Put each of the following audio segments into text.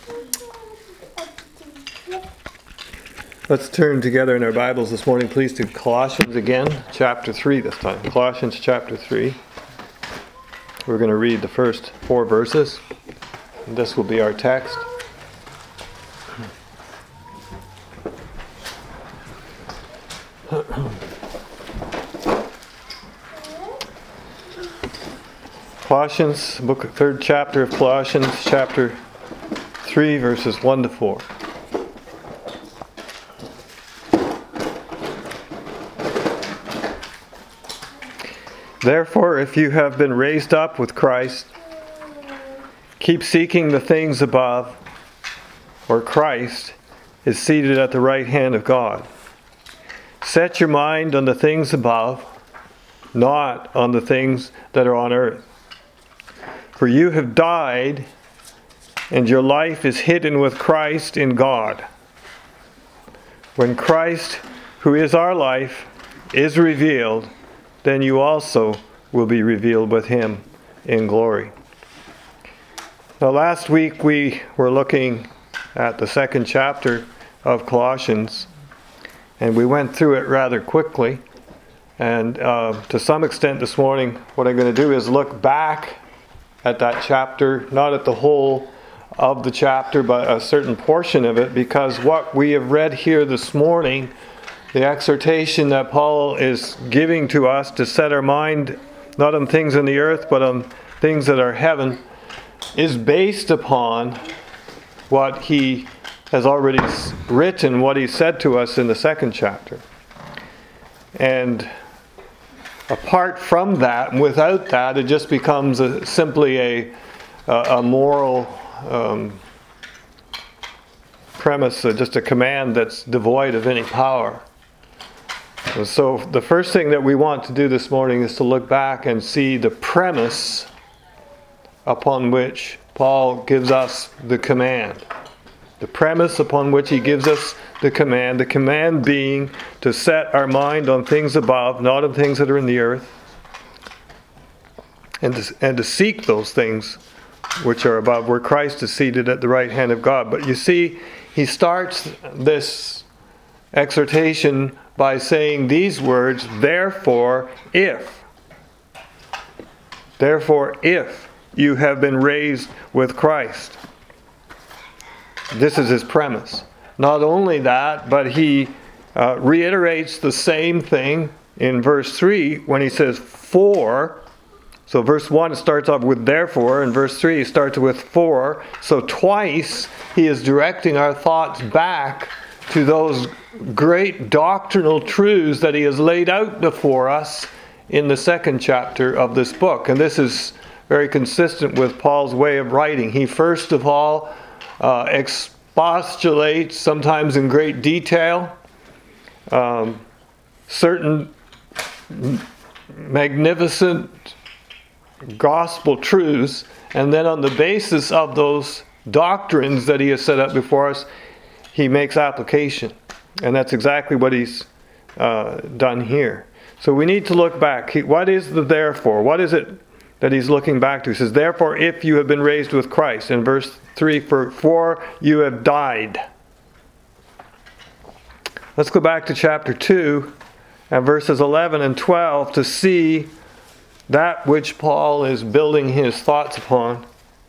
Let's turn together in our Bibles this morning, please, to Colossians again, chapter 3 this time. Colossians chapter 3. We're going to read the first 4 verses. And this will be our text. Colossians, third chapter of Colossians, chapter 3, verses 1 to 4. Therefore, if you have been raised up with Christ, keep seeking the things above, where Christ is seated at the right hand of God. Set your mind on the things above, not on the things that are on earth. For you have died, and your life is hidden with Christ in God. When Christ, who is our life, is revealed, then you also will be revealed with him in glory. Now, last week we were looking at the second chapter of Colossians, and we went through it rather quickly. And to some extent this morning, what I'm going to do is look back at that chapter, not at the whole of the chapter, but a certain portion of it, because what we have read here this morning, the exhortation that Paul is giving to us to set our mind not on things in the earth, but on things that are heaven, is based upon what he has already written, what he said to us in the second chapter. And apart from that, and without that, it just becomes simply a moral premise, just a command that's devoid of any power. And so the first thing that we want to do this morning is to look back and see the premise upon which Paul gives us the command. The premise upon which he gives us the command being to set our mind on things above, not on things that are in the earth, and to seek those things which are above, where Christ is seated at the right hand of God. But you see, he starts this exhortation by saying these words, therefore if you have been raised with Christ. This is his premise. Not only that, but he reiterates the same thing in verse 3 when he says for. So verse 1 starts off with therefore, and verse 3 starts with for. So twice he is directing our thoughts back to those great doctrinal truths that he has laid out before us in the second chapter of this book. And this is very consistent with Paul's way of writing. He first of all expostulates, sometimes in great detail, certain magnificent gospel truths, and then on the basis of those doctrines that he has set up before us, he makes application. And that's exactly what he's done here. So we need to look back. What is the therefore? What is it that he's looking back to? He says, therefore, if you have been raised with Christ. In verse 3, for you have died. Let's go back to chapter 2 and verses 11 and 12 to see that which Paul is building his thoughts upon.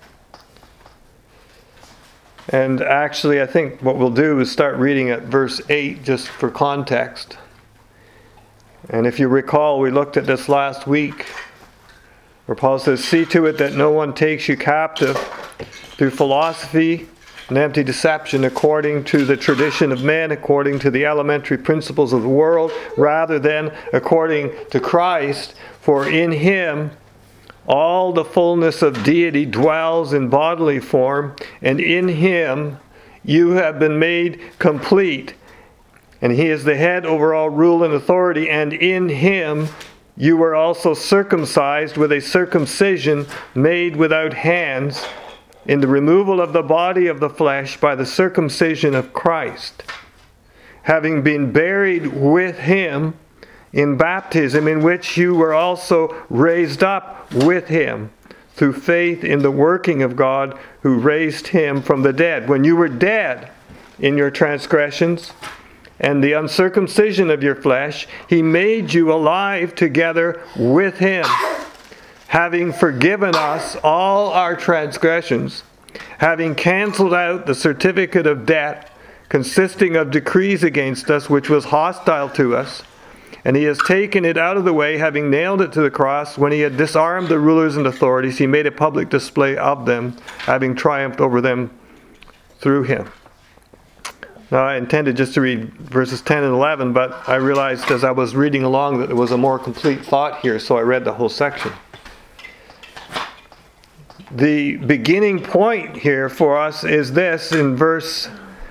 And actually, I think what we'll do is start reading at verse 8 just for context. And if you recall, we looked at this last week, where Paul says, see to it that no one takes you captive through philosophy and empty deception, according to the tradition of men, according to the elementary principles of the world, rather than according to Christ. For in him all the fullness of deity dwells in bodily form, and in him you have been made complete. And he is the head over all rule and authority, and in him you were also circumcised with a circumcision made without hands, in the removal of the body of the flesh by the circumcision of Christ, having been buried with him in baptism, in which you were also raised up with him through faith in the working of God who raised him from the dead. When you were dead in your transgressions and the uncircumcision of your flesh, he made you alive together with him, having forgiven us all our transgressions, having canceled out the certificate of debt consisting of decrees against us, which was hostile to us, and he has taken it out of the way, having nailed it to the cross. When he had disarmed the rulers and authorities, he made a public display of them, having triumphed over them through him. Now, I intended just to read verses 10 and 11, but I realized as I was reading along that there was a more complete thought here, so I read the whole section. The beginning point here for us is this in verse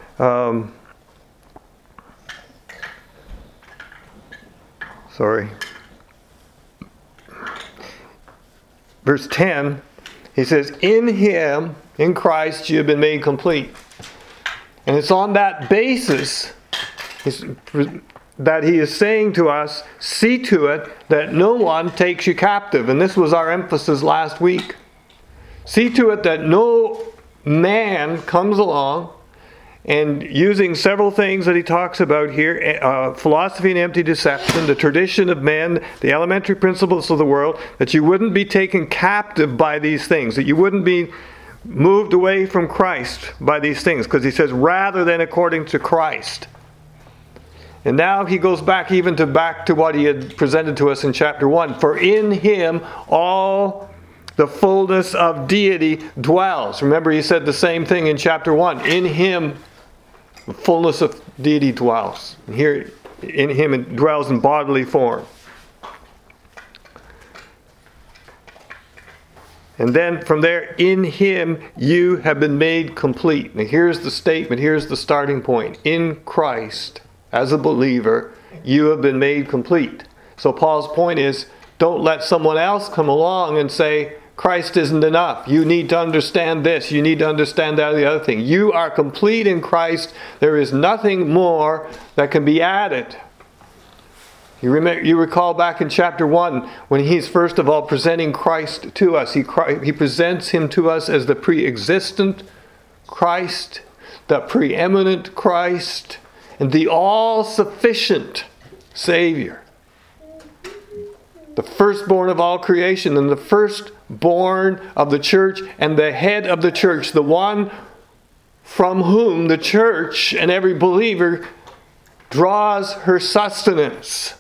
verse 10, he says, in him, in Christ, you have been made complete. And it's on that basis that he is saying to us, see to it that no one takes you captive. And this was our emphasis last week. See to it that no man comes along and using several things that he talks about here, philosophy and empty deception, the tradition of men, the elementary principles of the world, that you wouldn't be taken captive by these things, that you wouldn't be moved away from Christ by these things, because he says, rather than according to Christ. And now he goes back to what he had presented to us in chapter 1. For in him all the fullness of deity dwells. Remember, he said the same thing in chapter 1. In him the fullness of deity dwells. And here in him it dwells in bodily form. And then from there, in him you have been made complete. Now here's the statement, here's the starting point. In Christ, as a believer, you have been made complete. So Paul's point is, don't let someone else come along and say, Christ isn't enough. You need to understand this. You need to understand that, the other thing. You are complete in Christ. There is nothing more that can be added. You recall back in chapter 1 when he's first of all presenting Christ to us. He presents him to us as the pre-existent Christ, the preeminent Christ, and the all-sufficient Savior. The firstborn of all creation and the firstborn of the church and the head of the church, the one from whom the church and every believer draws her sustenance.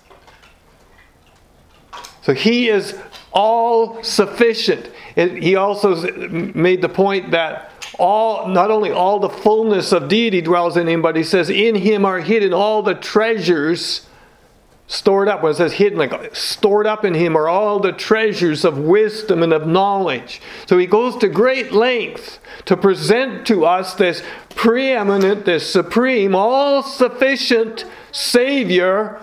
So he is all sufficient. He also made the point that not only all the fullness of deity dwells in him, but he says in him are hidden all the treasures stored up. When it says hidden, like stored up in him are all the treasures of wisdom and of knowledge. So he goes to great length to present to us this preeminent, this supreme, all-sufficient Savior,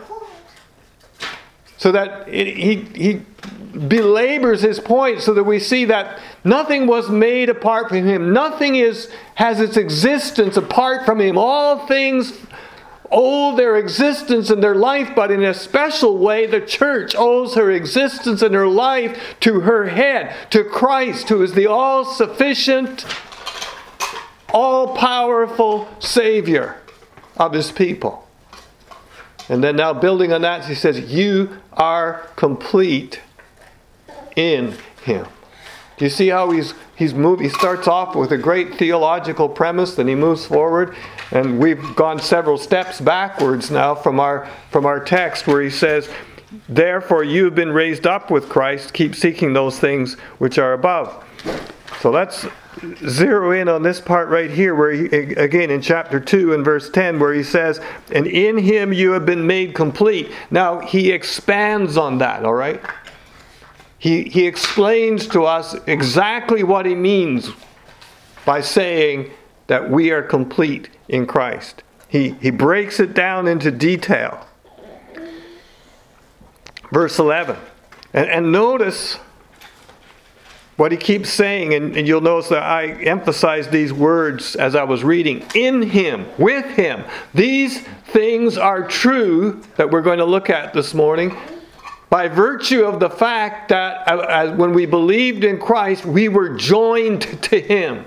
so that he belabors his point so that we see that nothing was made apart from him. Nothing has its existence apart from him. All things owe their existence and their life, but in a special way, the church owes her existence and her life to her head, to Christ, who is the all-sufficient, all-powerful Savior of his people. And then now building on that, he says, you are complete in him. Do you see how he's moved? He starts off with a great theological premise, then he moves forward. And we've gone several steps backwards now from our text where he says, therefore you have been raised up with Christ, keep seeking those things which are above. So let's zero in on this part right here where he, again in chapter 2 and verse 10, where he says, and in him you have been made complete. Now he expands on that, all right? He explains to us exactly what he means by saying that we are complete in Christ. He breaks it down into detail. Verse 11. And notice what he keeps saying, and you'll notice that I emphasized these words as I was reading. In him, with him. These things are true that we're going to look at this morning. by virtue of the fact that when we believed in Christ, we were joined to Him.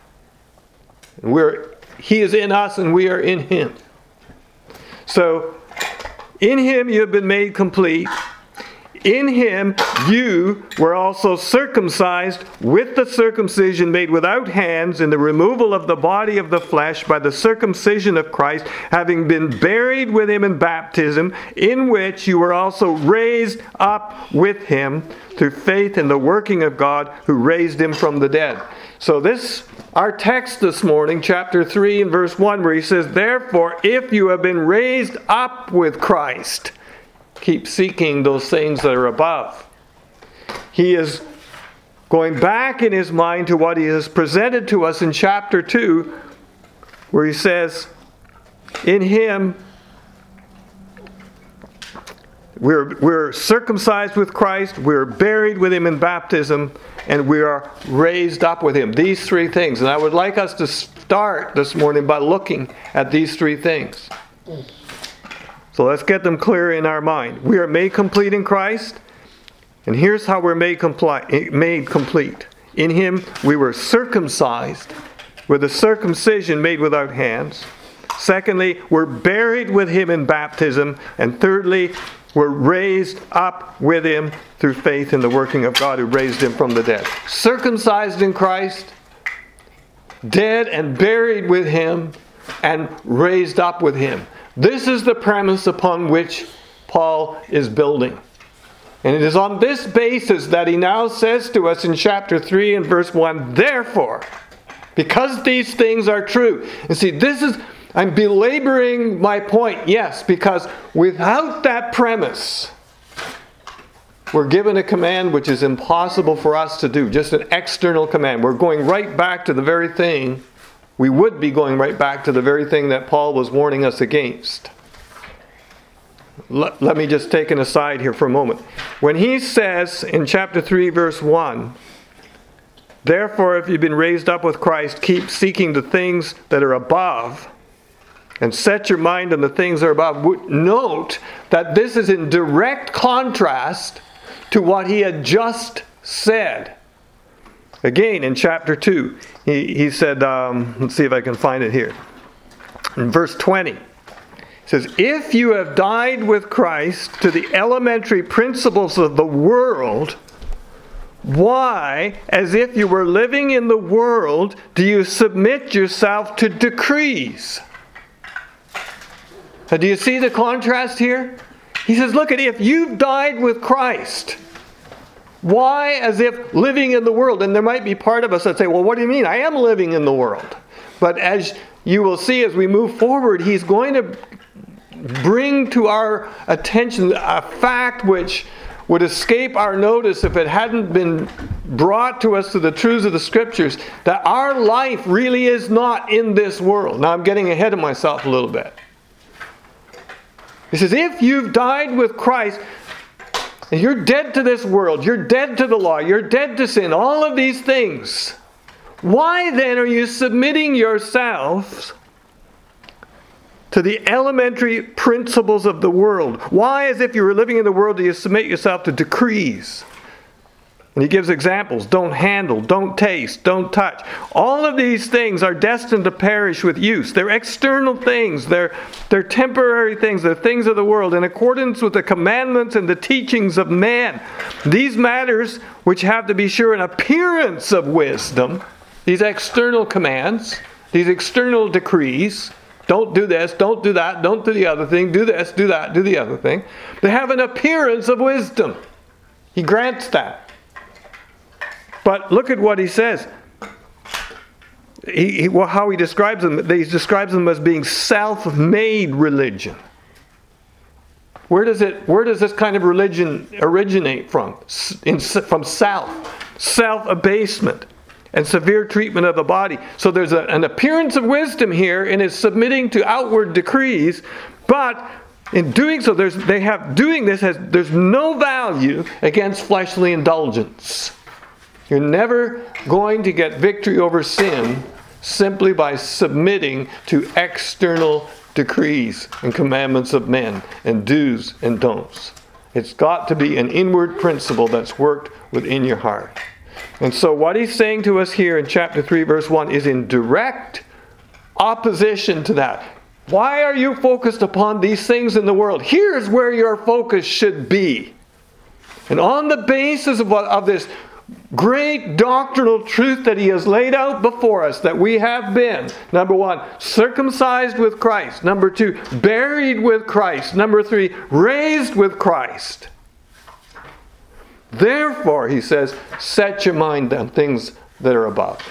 He is in us and we are in Him. So, in Him you have been made complete. In Him you were also circumcised with the circumcision made without hands in the removal of the body of the flesh by the circumcision of Christ, having been buried with Him in baptism, in which you were also raised up with Him through faith in the working of God who raised Him from the dead. So our text this morning, chapter 3 and verse 1, where he says, therefore, if you have been raised up with Christ, keep seeking those things that are above. He is going back in his mind to what he has presented to us in chapter 2, where he says, in Him, we're circumcised with Christ, we're buried with Him in baptism, and we are raised up with Him. These three things. And I would like us to start this morning by looking at these three things. So let's get them clear in our mind. We are made complete in Christ, and here's how we're made complete. In Him we were circumcised with a circumcision made without hands. Secondly, we're buried with Him in baptism. And thirdly, we're raised up with Him through faith in the working of God who raised Him from the dead. Circumcised in Christ, dead and buried with Him, and raised up with Him. This is the premise upon which Paul is building. And it is on this basis that he now says to us in chapter 3 and verse 1, therefore, because these things are true. And see, I'm belaboring my point, yes, because without that premise, we're given a command which is impossible for us to do, just an external command. We're going right back to the very thing, we would be going right back to the very thing that Paul was warning us against. Let me just take an aside here for a moment. When he says in chapter 3, verse 1, therefore, if you've been raised up with Christ, keep seeking the things that are above, and set your mind on the things that are above. Note that this is in direct contrast to what he had just said. Again, in chapter 2, he said, let's see if I can find it here. In verse 20, it says, if you have died with Christ to the elementary principles of the world, why, as if you were living in the world, do you submit yourself to decrees? Do you see the contrast here? He says, look, if you've died with Christ, why as if living in the world? And there might be part of us that say, well, what do you mean? I am living in the world. But as you will see as we move forward, he's going to bring to our attention a fact which would escape our notice if it hadn't been brought to us through the truths of the Scriptures, that our life really is not in this world. Now I'm getting ahead of myself a little bit. He says, if you've died with Christ, and you're dead to this world, you're dead to the law, you're dead to sin, all of these things, why then are you submitting yourselves to the elementary principles of the world? Why, as if you were living in the world, do you submit yourself to decrees? And he gives examples. Don't handle, don't taste, don't touch. All of these things are destined to perish with use. They're external things. They're temporary things. They're things of the world in accordance with the commandments and the teachings of man. These matters, which have to be sure an appearance of wisdom, these external commands, these external decrees, don't do this, don't do that, don't do the other thing, do this, do that, do the other thing. They have an appearance of wisdom. He grants that. But look at what he says. How he describes them. He describes them as being self-made religion. Where does this kind of religion originate from? From self-abasement and severe treatment of the body. So there's an appearance of wisdom here in his submitting to outward decrees, but in doing so, there's no value against fleshly indulgence. You're never going to get victory over sin simply by submitting to external decrees and commandments of men and do's and don'ts. It's got to be an inward principle that's worked within your heart. And so what he's saying to us here in chapter 3, verse 1 is in direct opposition to that. Why are you focused upon these things in the world? Here's where your focus should be. And on the basis of this great doctrinal truth that he has laid out before us, that we have been, number 1, circumcised with Christ. Number 2, buried with Christ. Number 3, raised with Christ. Therefore, he says, set your mind on things that are above.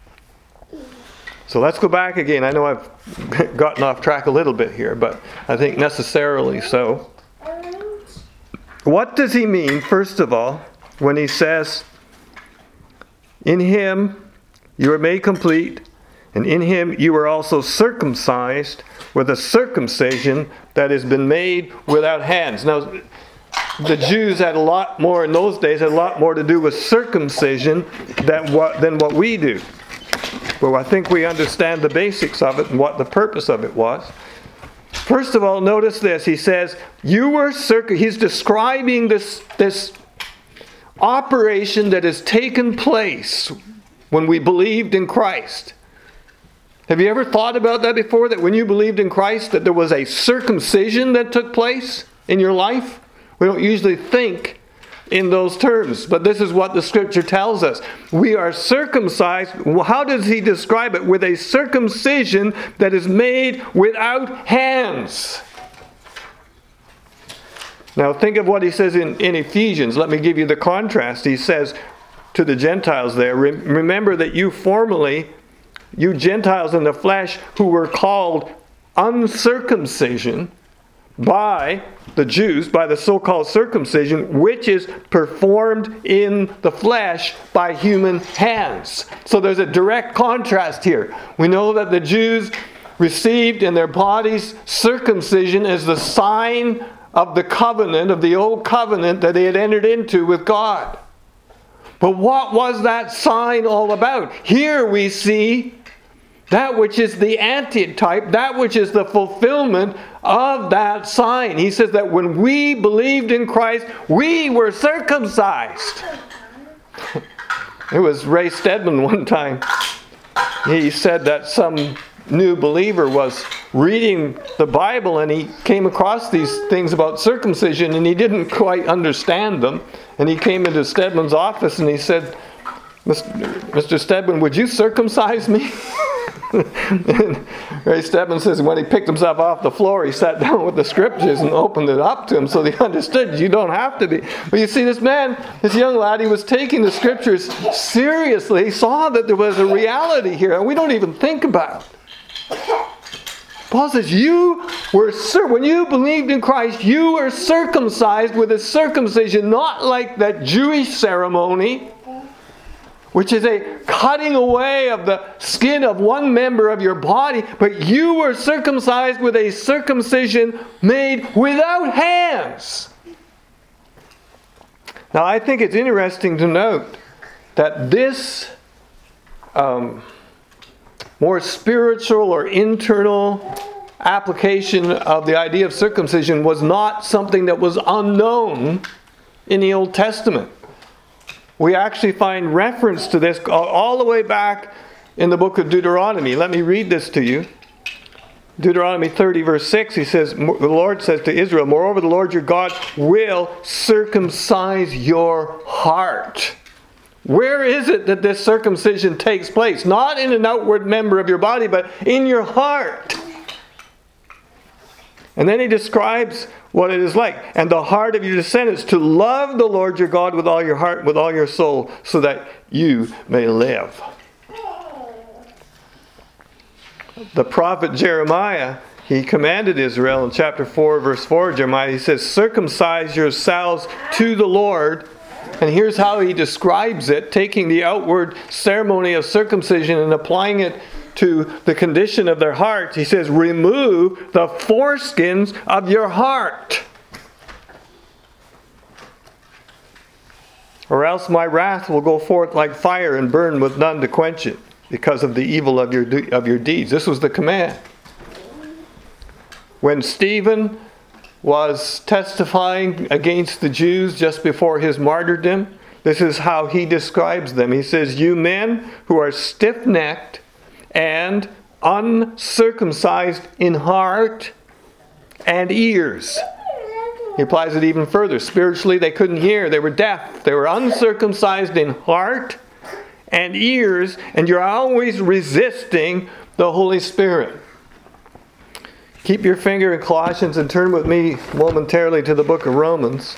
So let's go back again. I know I've gotten off track a little bit here, but I think necessarily so. What does he mean, first of all, when he says, in him you are made complete, and in him you are also circumcised with a circumcision that has been made without hands? Now, the Jews had a lot more in those days, had a lot more to do with circumcision than what we do. But I think we understand the basics of it and what the purpose of it was. First of all, notice this. He says, you were he's describing this operation that has taken place when we believed in Christ. Have you ever thought about that before? That when you believed in Christ, that there was a circumcision that took place in your life? We don't usually think in those terms, but this is what the Scripture tells us. We are circumcised. How does he describe it? With a circumcision that is made without hands. Now think of what he says in Ephesians. Let me give you the contrast. He says to the Gentiles there, remember that you formerly, you Gentiles in the flesh who were called uncircumcision by the Jews, by the so-called circumcision, which is performed in the flesh by human hands. So there's a direct contrast here. We know that the Jews received in their bodies circumcision as the sign of the covenant, of the old covenant that they had entered into with God. But what was that sign all about? Here we see that which is the antitype, that which is the fulfillment of that sign. He says that when we believed in Christ, we were circumcised. It was Ray Stedman one time. He said that some new believer was reading the Bible and he came across these things about circumcision and he didn't quite understand them. And he came into Stedman's office and he said, Mr. Stedman, would you circumcise me? And Ray Stedman says when he picked himself off the floor, he sat down with the Scriptures and opened it up to him so he understood you don't have to be. But you see, this man, this young lad, he was taking the Scriptures seriously. He saw that there was a reality here and we don't even think about. Paul says, when you believed in Christ, you were circumcised with a circumcision not like that Jewish ceremony, which is a cutting away of the skin of one member of your body, but you were circumcised with a circumcision made without hands. Now, I think it's interesting to note that this more spiritual or internal application of the idea of circumcision was not something that was unknown in the Old Testament. We actually find reference to this all the way back in the book of Deuteronomy. Let me read this to you. Deuteronomy 30 verse 6, he says, the Lord says to Israel, moreover the Lord your God will circumcise your heart. Where is it that this circumcision takes place? Not in an outward member of your body, but in your heart. And then he describes what it is like. And the heart of your descendants to love the Lord your God with all your heart, with all your soul, so that you may live. The prophet Jeremiah, he commanded Israel in chapter 4, verse 4, Jeremiah, he says, circumcise yourselves to the Lord. And here's how he describes it, taking the outward ceremony of circumcision and applying it to the condition of their hearts. He says, remove the foreskins of your heart, or else my wrath will go forth like fire and burn with none to quench it, because of the evil of your deeds. This was the command. When Stephen was testifying against the Jews just before his martyrdom. This is how he describes them. He says, "You men who are stiff-necked and uncircumcised in heart and ears." He applies it even further. Spiritually, they couldn't hear. They were deaf. They were uncircumcised in heart and ears, and you're always resisting the Holy Spirit. Keep your finger in Colossians and turn with me momentarily to the book of Romans,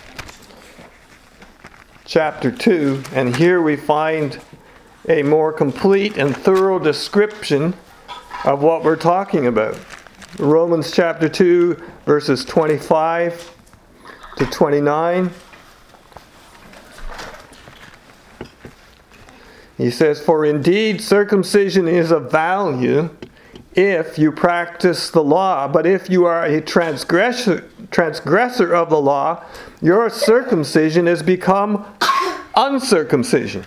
chapter 2. And here we find a more complete and thorough description of what we're talking about. Romans chapter 2, verses 25 to 29. He says, "For indeed circumcision is of value if you practice the law, but if you are a transgressor of the law, your circumcision has become uncircumcision.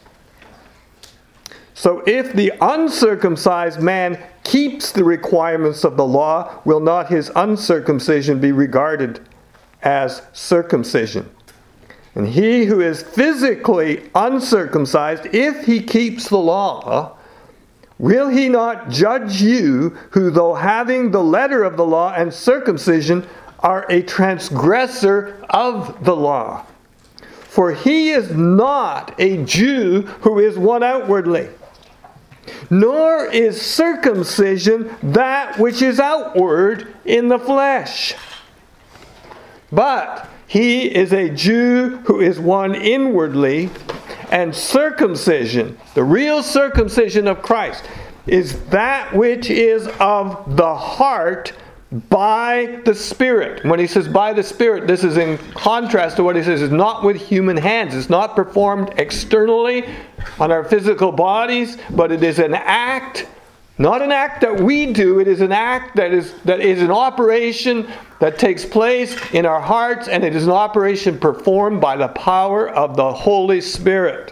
So if the uncircumcised man keeps the requirements of the law, will not his uncircumcision be regarded as circumcision? And he who is physically uncircumcised, if he keeps the law, will he not judge you, who though having the letter of the law and circumcision are a transgressor of the law? For he is not a Jew who is one outwardly, nor is circumcision that which is outward in the flesh. But he is a Jew who is one inwardly, and circumcision, the real circumcision of Christ, is that which is of the heart by the Spirit. When he says by the Spirit, this is in contrast to what he says is not with human hands. It's not performed externally on our physical bodies, but it is an act, not an act that we do. It is an act that is an operation that takes place in our hearts, and it is an operation performed by the power of the Holy Spirit.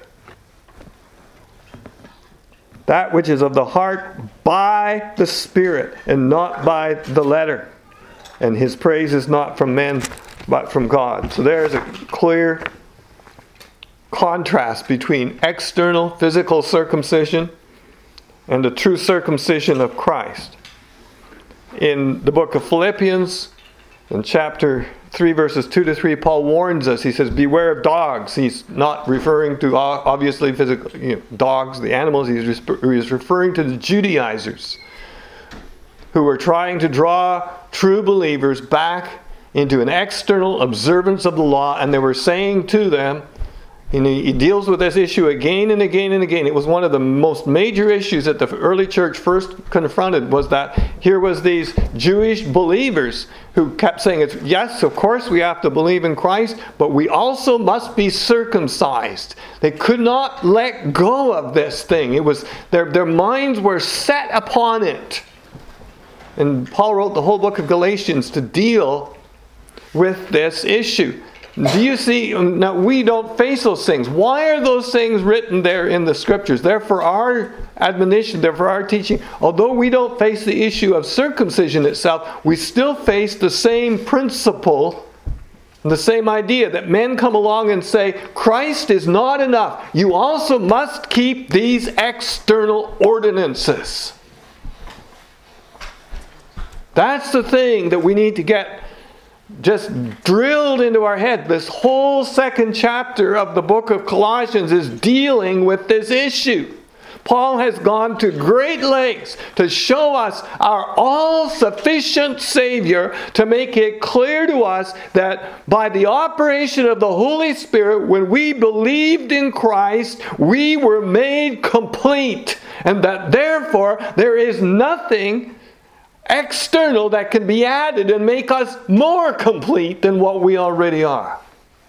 That which is of the heart by the Spirit and not by the letter. And his praise is not from men, but from God. So there's a clear contrast between external physical circumcision and the true circumcision of Christ. In the book of Philippians, in chapter 3, verses 2 to 3, Paul warns us. He says, beware of dogs. He's not referring to, obviously, physical dogs, the animals. He's referring to the Judaizers who were trying to draw true believers back into an external observance of the law. And they were saying to them, and he deals with this issue again and again and again. It was one of the most major issues that the early church first confronted, was that here was these Jewish believers who kept saying, yes, of course we have to believe in Christ, but we also must be circumcised. They could not let go of this thing. It was their minds were set upon it. And Paul wrote the whole book of Galatians to deal with this issue. Do you see? Now, we don't face those things. Why are those things written there in the Scriptures? They're for our admonition, they're for our teaching. Although we don't face the issue of circumcision itself, we still face the same principle, the same idea that men come along and say, Christ is not enough. You also must keep these external ordinances. That's the thing that we need to get just drilled into our head. This whole second chapter of the book of Colossians is dealing with this issue. Paul has gone to great lengths to show us our all-sufficient Savior, to make it clear to us that by the operation of the Holy Spirit, when we believed in Christ, we were made complete, and that therefore there is nothing external that can be added and make us more complete than what we already are.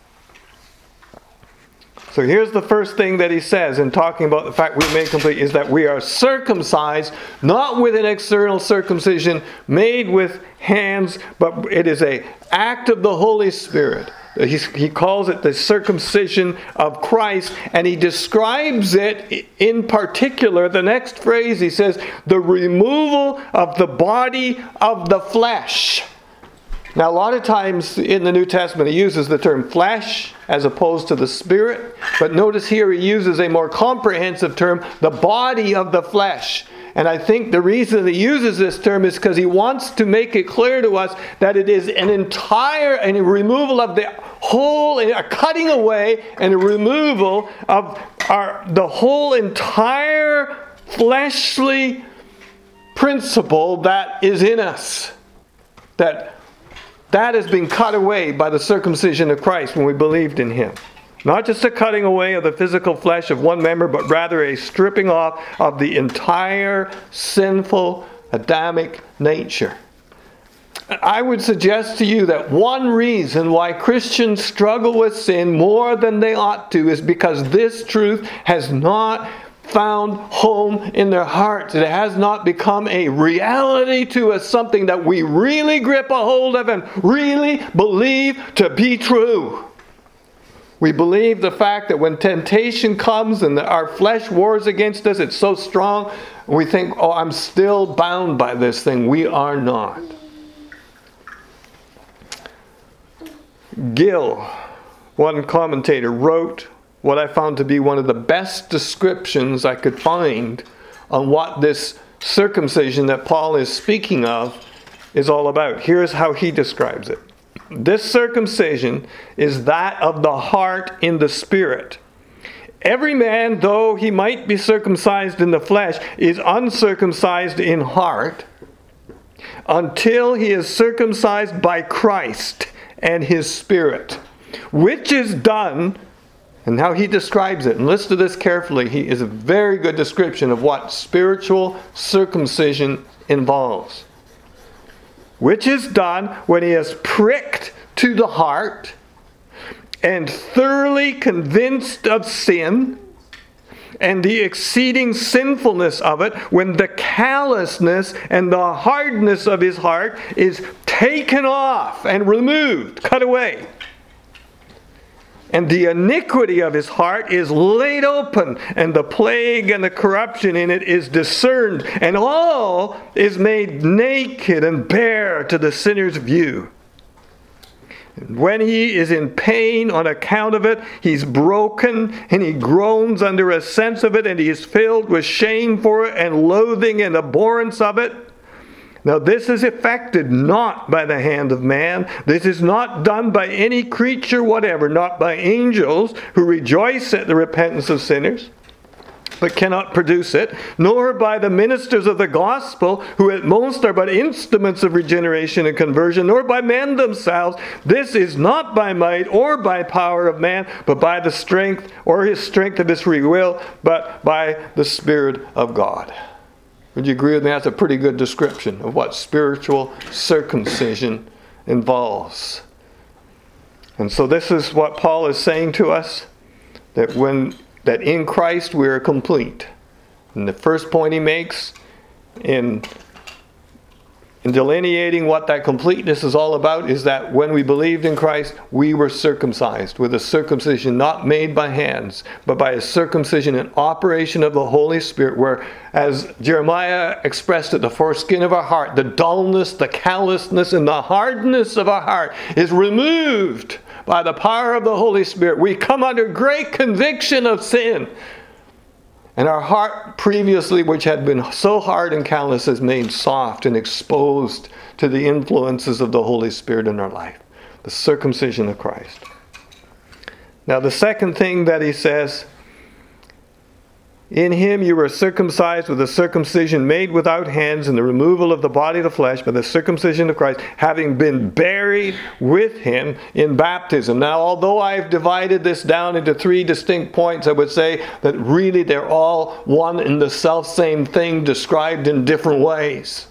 So here's the first thing that he says in talking about the fact we're made complete, is that we are circumcised, not with an external circumcision made with hands, but it is an act of the Holy Spirit. He calls it the circumcision of Christ, and he describes it in particular. The next phrase, he says, the removal of the body of the flesh. Now, a lot of times in the New Testament, he uses the term flesh as opposed to the spirit. But notice here he uses a more comprehensive term, the body of the flesh. And I think the reason he uses this term is because he wants to make it clear to us that it is an entire and a removal of the whole, a cutting away and a removal of the whole entire fleshly principle that is in us. That has been cut away by the circumcision of Christ when we believed in Him. Not just a cutting away of the physical flesh of one member, but rather a stripping off of the entire sinful Adamic nature. I would suggest to you that one reason why Christians struggle with sin more than they ought to is because this truth has not found home in their hearts. It has not become a reality to us, something that we really grip a hold of and really believe to be true. We believe the fact that when temptation comes and our flesh wars against us, it's so strong, we think, oh, I'm still bound by this thing. We are not. Gill, one commentator, wrote what I found to be one of the best descriptions I could find on what this circumcision that Paul is speaking of is all about. Here's how he describes it. This circumcision is that of the heart in the spirit. Every man, though he might be circumcised in the flesh, is uncircumcised in heart until he is circumcised by Christ and His Spirit, which is done. And now he describes it. And listen to this carefully. He is a very good description of what spiritual circumcision involves. Which is done when he is pricked to the heart and thoroughly convinced of sin and the exceeding sinfulness of it, when the callousness and the hardness of his heart is taken off and removed, cut away. And the iniquity of his heart is laid open, and the plague and the corruption in it is discerned, and all is made naked and bare to the sinner's view. And when he is in pain on account of it, he's broken, and he groans under a sense of it, and he is filled with shame for it, and loathing and abhorrence of it. Now this is effected not by the hand of man. This is not done by any creature whatever, not by angels who rejoice at the repentance of sinners, but cannot produce it, nor by the ministers of the gospel, who at most are but instruments of regeneration and conversion, nor by men themselves. This is not by might or by power of man, but by the strength or his strength of his free will, but by the Spirit of God. Would you agree with me? That's a pretty good description of what spiritual circumcision involves. And so this is what Paul is saying to us, that in Christ we are complete. And the first point he makes in delineating what that completeness is all about is that when we believed in Christ, we were circumcised with a circumcision not made by hands, but by a circumcision and operation of the Holy Spirit, where, as Jeremiah expressed it, the foreskin of our heart, the dullness, the callousness, and the hardness of our heart is removed by the power of the Holy Spirit. We come under great conviction of sin. And our heart previously, which had been so hard and callous, is made soft and exposed to the influences of the Holy Spirit in our life. The circumcision of Christ. Now the second thing that he says, in him you were circumcised with a circumcision made without hands, and the removal of the body of the flesh by the circumcision of Christ, having been buried with him in baptism. Now, although I've divided this down into three distinct points, I would say that really they're all one and the self-same thing described in different ways.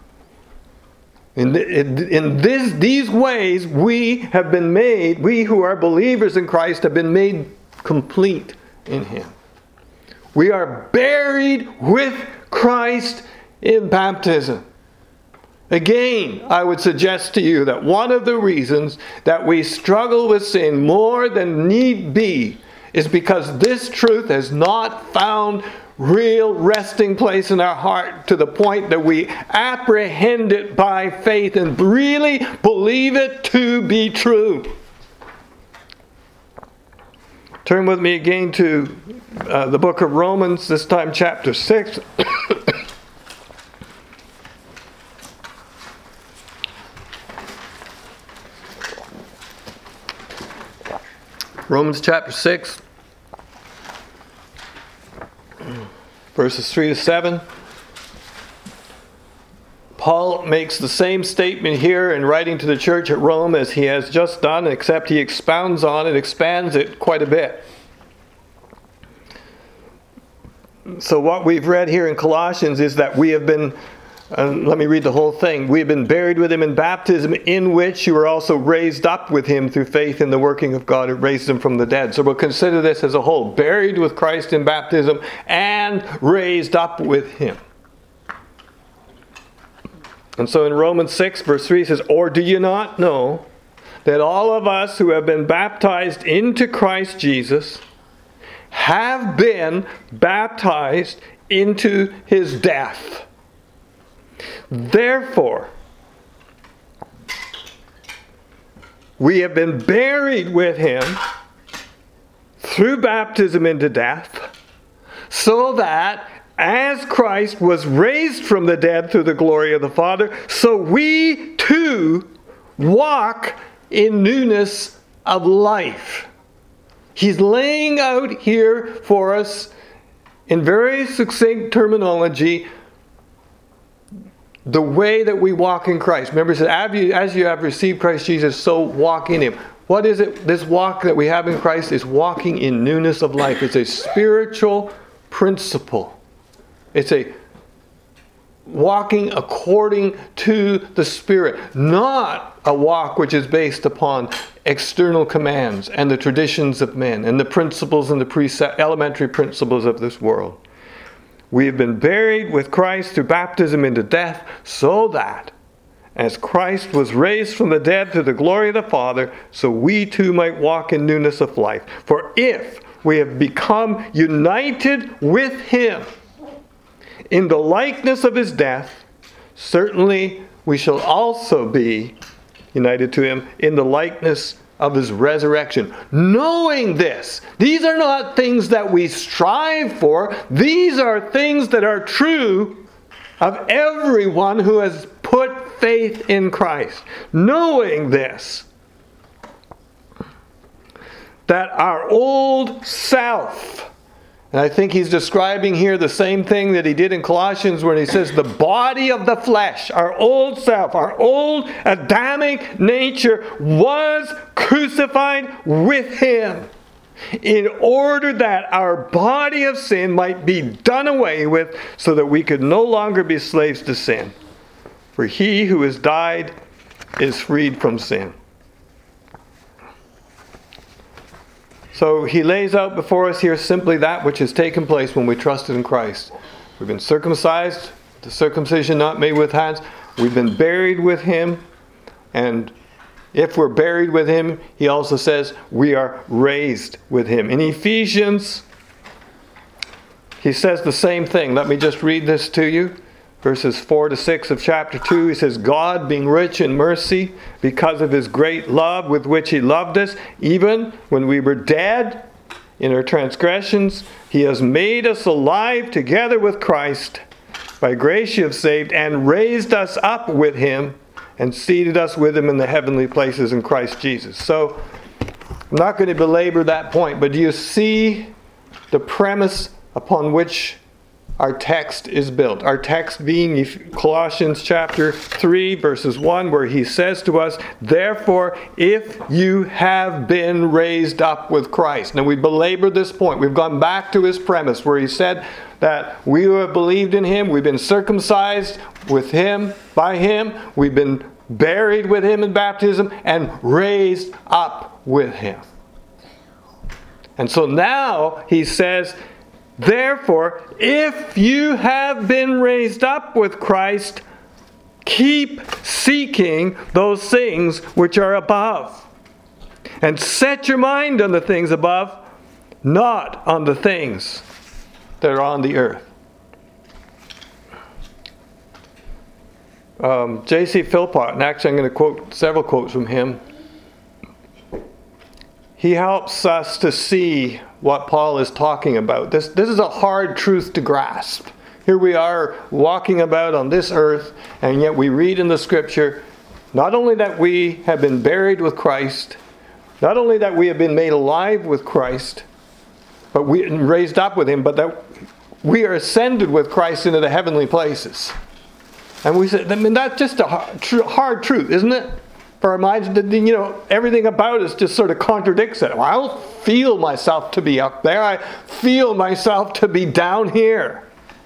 In these ways, we who are believers in Christ have been made complete in him. We are buried with Christ in baptism. Again, I would suggest to you that one of the reasons that we struggle with sin more than need be is because this truth has not found real resting place in our heart to the point that we apprehend it by faith and really believe it to be true. Turn with me again to the book of Romans, this time chapter 6. Romans chapter 6, verses 3 to 7. Paul makes the same statement here in writing to the church at Rome as he has just done, except he expounds on it, expands it quite a bit. So what we've read here in Colossians is that we have been, let me read the whole thing. We have been buried with him in baptism, in which you were also raised up with him through faith in the working of God who raised him from the dead. So we'll consider this as a whole. Buried with Christ in baptism and raised up with him. And so in Romans 6 verse 3 it says, "Or do you not know that all of us who have been baptized into Christ Jesus have been baptized into his death? Therefore, we have been buried with him through baptism into death, so that as Christ was raised from the dead through the glory of the Father, so we too walk in newness of life." He's laying out here for us in very succinct terminology the way that we walk in Christ. Remember, it says, as you have received Christ Jesus, so walk in him. What is it? This walk that we have in Christ is walking in newness of life. It's a spiritual principle. It's a walking according to the Spirit, not a walk which is based upon external commands and the traditions of men and the principles and the elementary principles of this world. We have been buried with Christ through baptism into death, so that as Christ was raised from the dead through the glory of the Father, so we too might walk in newness of life. For if we have become united with him in the likeness of his death, certainly we shall also be united to him in the likeness of his resurrection. Knowing this, these are not things that we strive for. These are things that are true of everyone who has put faith in Christ. Knowing this, that our old self, and I think he's describing here the same thing that he did in Colossians when he says the body of the flesh, our old self, our old Adamic nature was crucified with him in order that our body of sin might be done away with so that we could no longer be slaves to sin. For he who has died is freed from sin. So he lays out before us here simply that which has taken place when we trusted in Christ. We've been circumcised, the circumcision not made with hands. We've been buried with him. And if we're buried with him, he also says we are raised with him. In Ephesians, he says the same thing. Let me just read this to you. Verses 4 to 6 of chapter 2, he says, "God being rich in mercy, because of his great love with which he loved us, even when we were dead in our transgressions, he has made us alive together with Christ. By grace you have saved, and raised us up with him, and seated us with him in the heavenly places in Christ Jesus." So, I'm not going to belabor that point, but do you see the premise upon which our text is built? Our text being Colossians chapter 3 verses 1, where he says to us, "Therefore, if you have been raised up with Christ." Now we belabored this point. We've gone back to his premise where he said that we who have believed in him, we've been circumcised with him, by him, we've been buried with him in baptism, and raised up with him. And so now he says, "Therefore, if you have been raised up with Christ, keep seeking those things which are above. And set your mind on the things above, not on the things that are on the earth. J.C. Philpott, and actually I'm going to quote several quotes from him. He helps us to see what Paul is talking about. This is a hard truth to grasp. Here we are walking about on this earth, and yet we read in the Scripture not only that we have been buried with Christ, not only that we have been made alive with Christ, but we raised up with Him, but that we are ascended with Christ into the heavenly places. And we say, I mean, that's just a hard truth, isn't it? For our minds, everything about us just sort of contradicts it. Well, I don't feel myself to be up there. I feel myself to be down here.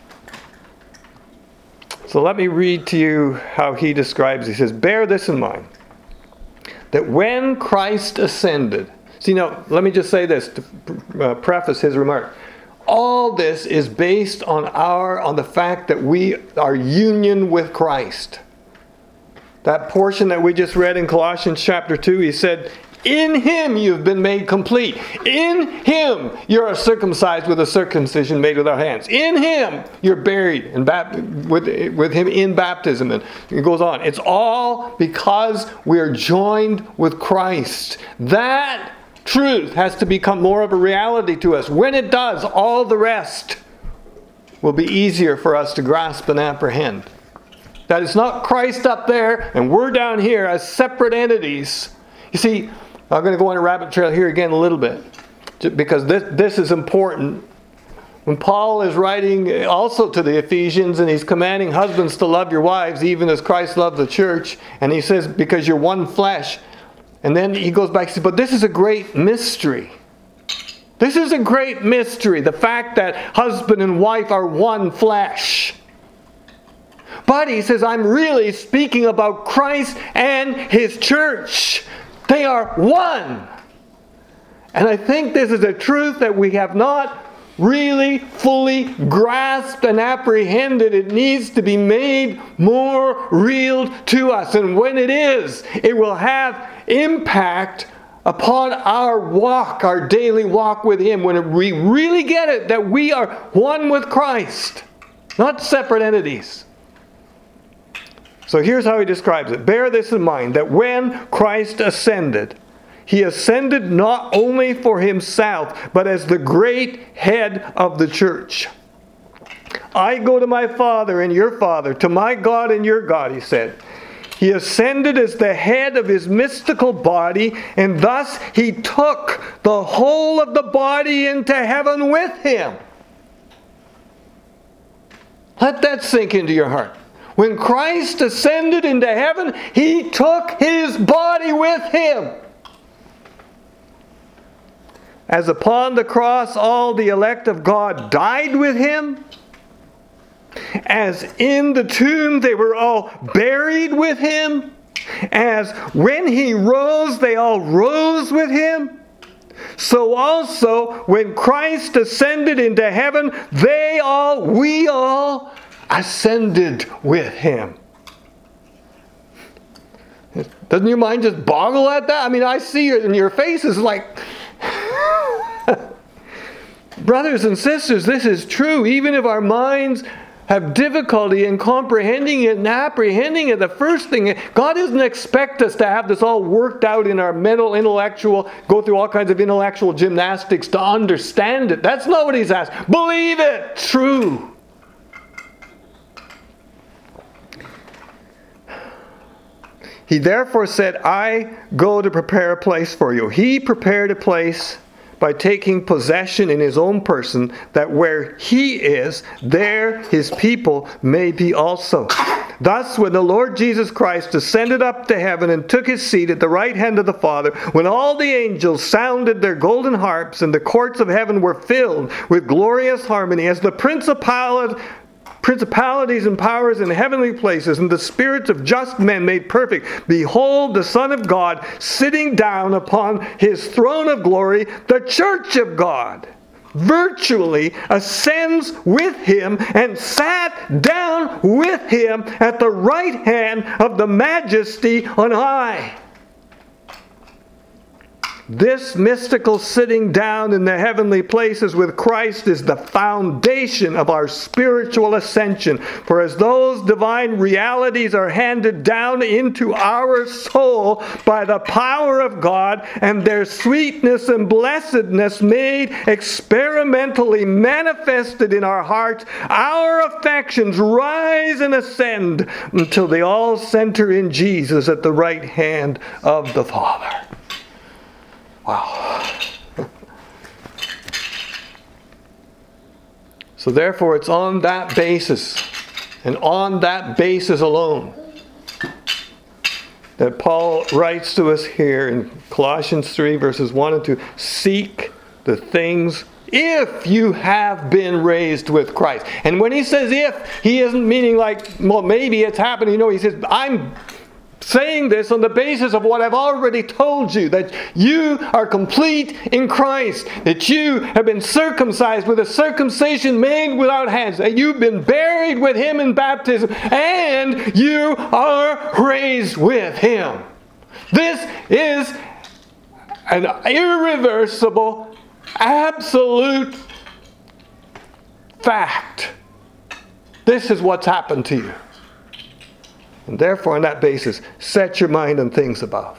So let me read to you how he describes. He says, bear this in mind, that when Christ ascended, let me just say this to preface his remark. All this is based on the fact that we are union with Christ. That portion that we just read in Colossians chapter 2, he said, in Him you've been made complete. In Him you're circumcised with a circumcision made with our hands. In Him you're buried with Him in baptism. And it goes on. It's all because we're joined with Christ. That truth has to become more of a reality to us. When it does, all the rest will be easier for us to grasp and apprehend. That it's not Christ up there and we're down here as separate entities. You see, I'm going to go on a rabbit trail here again a little bit, because this is important. When Paul is writing also to the Ephesians, and he's commanding husbands to love your wives even as Christ loved the church, and he says, because you're one flesh. And then he goes back and says, but this is a great mystery. This is a great mystery, the fact that husband and wife are one flesh. But he says, I'm really speaking about Christ and His church. They are one. And I think this is a truth that we have not really fully grasped and apprehended. It needs to be made more real to us. And when it is, it will have impact upon our walk, our daily walk with Him. When we really get it, that we are one with Christ, not separate entities. So here's how he describes it. Bear this in mind, that when Christ ascended, He ascended not only for Himself, but as the great head of the church. I go to my Father and your Father, to my God and your God, He said. He ascended as the head of His mystical body, and thus He took the whole of the body into heaven with Him. Let that sink into your heart. When Christ ascended into heaven, He took His body with Him. As upon the cross all the elect of God died with Him, as in the tomb they were all buried with Him, as when He rose they all rose with Him, so also when Christ ascended into heaven, we all ascended with Him. Doesn't your mind just boggle at that? I mean, I see it in your faces like... Brothers and sisters, this is true. Even if our minds have difficulty in comprehending it and apprehending it, the first thing, God doesn't expect us to have this all worked out in our mental, intellectual, go through all kinds of intellectual gymnastics to understand it. That's not what He's asked. Believe it. True. He therefore said, I go to prepare a place for you. He prepared a place by taking possession in His own person, that where He is, there His people may be also. Thus, when the Lord Jesus Christ ascended up to heaven and took His seat at the right hand of the Father, when all the angels sounded their golden harps and the courts of heaven were filled with glorious harmony, as the principalities and powers in heavenly places, and the spirits of just men made perfect, behold, the Son of God sitting down upon His throne of glory, the church of God virtually ascends with Him and sat down with Him at the right hand of the Majesty on high. This mystical sitting down in the heavenly places with Christ is the foundation of our spiritual ascension. For as those divine realities are handed down into our soul by the power of God, and their sweetness and blessedness made experimentally manifested in our hearts, our affections rise and ascend until they all center in Jesus at the right hand of the Father. Wow. So therefore it's on that basis, and on that basis alone, that Paul writes to us here in Colossians 3 verses 1 and 2, seek the things if you have been raised with Christ. And when he says if, he isn't meaning like, well, maybe it's happening. No, he says, I'm saying this on the basis of what I've already told you, that you are complete in Christ, that you have been circumcised with a circumcision made without hands, that you've been buried with Him in baptism, and you are raised with Him. This is an irreversible, absolute fact. This is what's happened to you. And therefore, on that basis, set your mind on things above,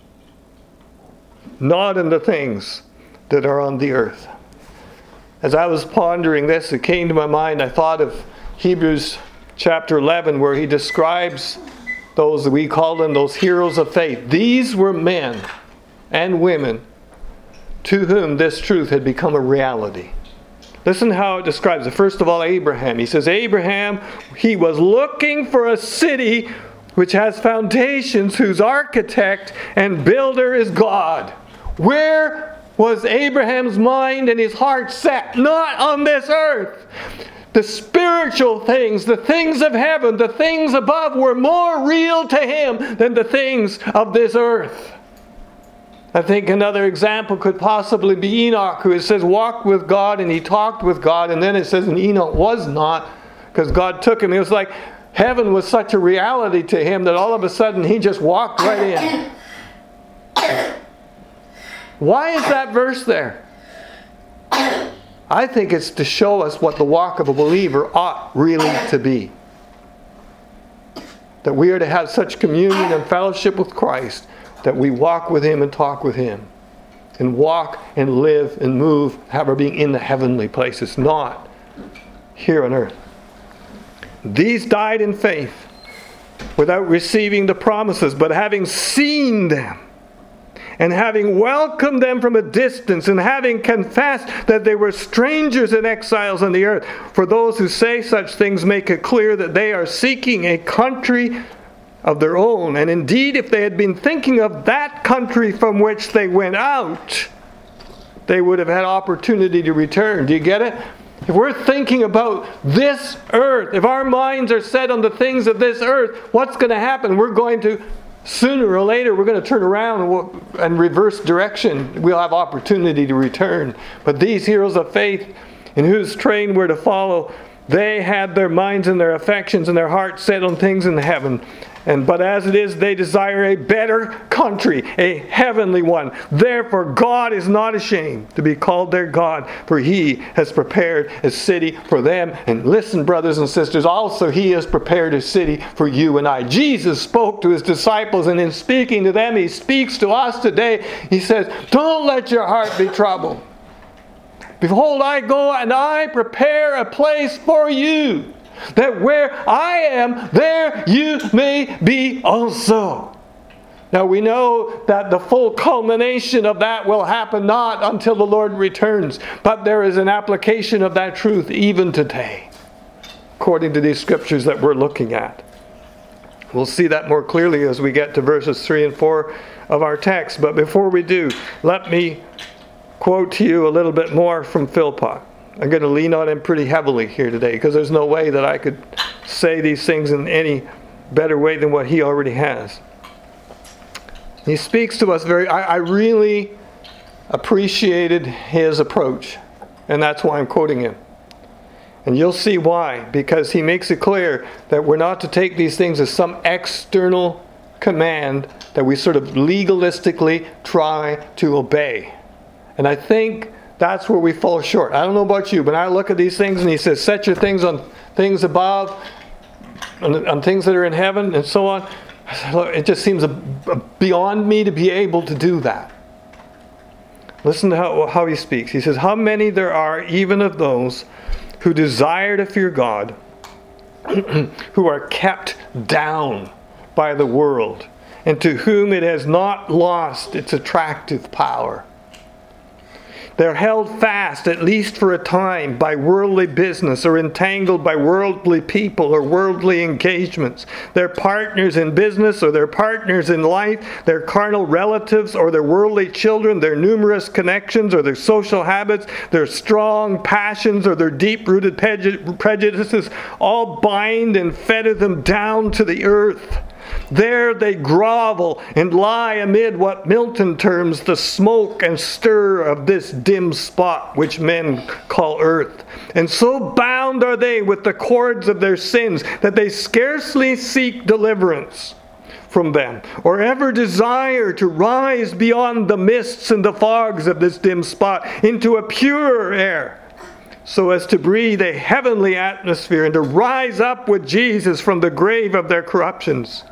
not on the things that are on the earth. As I was pondering this, it came to my mind, I thought of Hebrews chapter 11, where he describes those, we call them those heroes of faith. These were men and women to whom this truth had become a reality. Listen how it describes it. First of all, Abraham. He says, Abraham, he was looking for a city which has foundations, whose architect and builder is God. Where was Abraham's mind and his heart set? Not on this earth. The spiritual things, the things of heaven, the things above were more real to him than the things of this earth. I think another example could possibly be Enoch, who it says walked with God and he talked with God, and then it says and Enoch was not, because God took him. It was like heaven was such a reality to him that all of a sudden he just walked right in. Why is that verse there? I think it's to show us what the walk of a believer ought really to be. That we are to have such communion and fellowship with Christ that we walk with Him and talk with Him, and walk and live and move, have our being in the heavenly places, not here on earth. These died in faith without receiving the promises, but having seen them, and having welcomed them from a distance, and having confessed that they were strangers and exiles on the earth. For those who say such things make it clear that they are seeking a country of their own. And indeed, if they had been thinking of that country from which they went out, they would have had opportunity to return. Do you get it? If we're thinking about this earth, if our minds are set on the things of this earth, what's going to happen? We're going to, sooner or later, we're going to turn around and reverse direction. We'll have opportunity to return. But these heroes of faith, in whose train we're to follow, they had their minds and their affections and their hearts set on things in heaven. But as it is, they desire a better country, a heavenly one. Therefore, God is not ashamed to be called their God, for He has prepared a city for them. And listen, brothers and sisters, also He has prepared a city for you and I. Jesus spoke to His disciples, and in speaking to them, He speaks to us today. He says, don't let your heart be troubled. Behold, I go and I prepare a place for you, that where I am, there you may be also. Now we know that the full culmination of that will happen not until the Lord returns, but there is an application of that truth even today, according to these scriptures that we're looking at. We'll see that more clearly as we get to verses 3 and 4 of our text. But before we do, let me quote to you a little bit more from Philpott. I'm going to lean on him pretty heavily here today, because there's no way that I could say these things in any better way than what he already has. He speaks to us I really appreciated his approach, and that's why I'm quoting him. And you'll see why, because he makes it clear that we're not to take these things as some external command that we sort of legalistically try to obey. And I think that's where we fall short. I don't know about you, but I look at these things and he says, set your things on things above, on things that are in heaven, and so on. It just seems beyond me to be able to do that. Listen to how he speaks. He says, how many there are even of those who desire to fear God, who are kept down by the world, and to whom it has not lost its attractive power. They're held fast, at least for a time, by worldly business, or entangled by worldly people or worldly engagements. Their partners in business or their partners in life, their carnal relatives or their worldly children, their numerous connections or their social habits, their strong passions or their deep-rooted prejudices, all bind and fetter them down to the earth. There they grovel and lie amid what Milton terms the smoke and stir of this dim spot which men call earth. And so bound are they with the cords of their sins that they scarcely seek deliverance from them, or ever desire to rise beyond the mists and the fogs of this dim spot into a purer air, so as to breathe a heavenly atmosphere and to rise up with Jesus from the grave of their corruptions.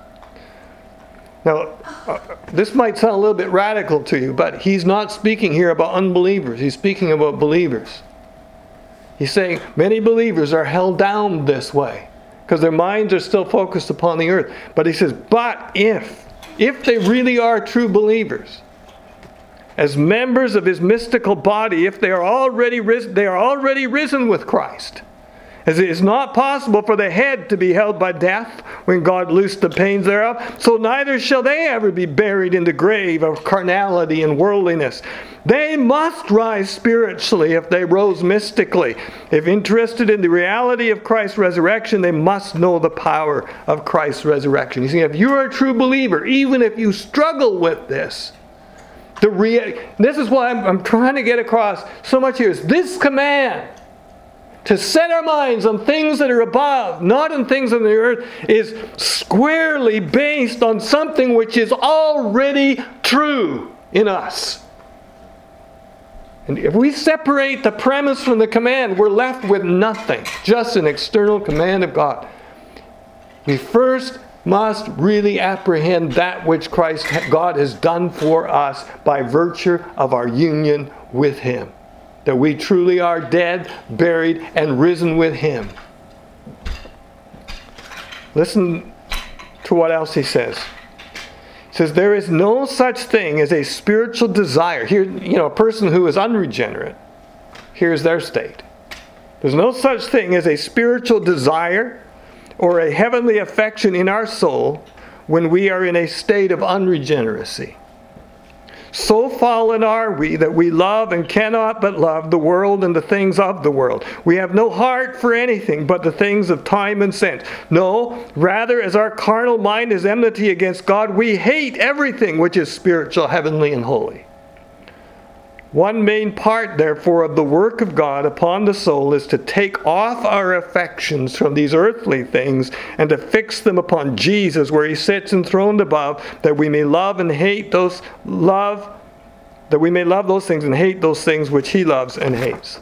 Now, this might sound a little bit radical to you, but he's not speaking here about unbelievers. He's speaking about believers. He's saying many believers are held down this way because their minds are still focused upon the earth. But he says, but if they really are true believers, as members of his mystical body, if they are already risen with Christ. As it is not possible for the head to be held by death when God loosed the pains thereof, so neither shall they ever be buried in the grave of carnality and worldliness. They must rise spiritually if they rose mystically. If interested in the reality of Christ's resurrection, they must know the power of Christ's resurrection. You see, if you are a true believer, even if you struggle with this, this is why I'm trying to get across so much here, is this command to set our minds on things that are above, not on things on the earth, is squarely based on something which is already true in us. And if we separate the premise from the command, we're left with nothing, just an external command of God. We first must really apprehend that which God has done for us by virtue of our union with Him. That we truly are dead, buried, and risen with Him. Listen to what else he says. He says, there is no such thing as a spiritual desire. Here, a person who is unregenerate, here's their state. There's no such thing as a spiritual desire or a heavenly affection in our soul when we are in a state of unregeneracy. So fallen are we that we love and cannot but love the world and the things of the world. We have no heart for anything but the things of time and sense. No, rather, as our carnal mind is enmity against God, we hate everything which is spiritual, heavenly, and holy. One main part, therefore, of the work of God upon the soul is to take off our affections from these earthly things and to fix them upon Jesus, where He sits enthroned above, that we may love and hate those things and hate those things which He loves and hates.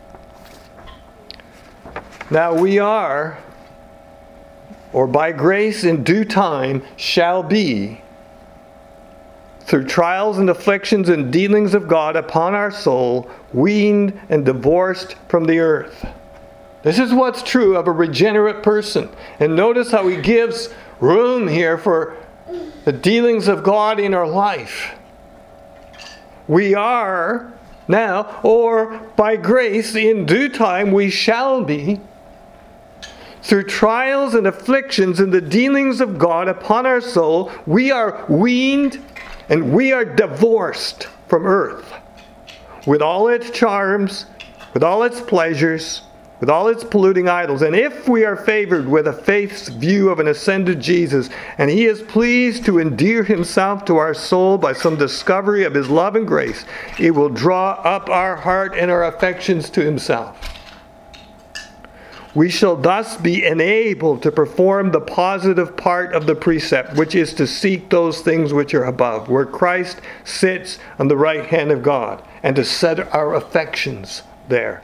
Now we are, or by grace in due time shall be, through trials and afflictions and dealings of God upon our soul, weaned and divorced from the earth. This is what's true of a regenerate person. And notice how he gives room here for the dealings of God in our life. We are now, or by grace in due time we shall be, through trials and afflictions and the dealings of God upon our soul, we are weaned and we are divorced from earth, with all its charms, with all its pleasures, with all its polluting idols. And if we are favored with a faith's view of an ascended Jesus, and He is pleased to endear Himself to our soul by some discovery of His love and grace, it will draw up our heart and our affections to Himself. We shall thus be enabled to perform the positive part of the precept, which is to seek those things which are above, where Christ sits on the right hand of God, and to set our affections there.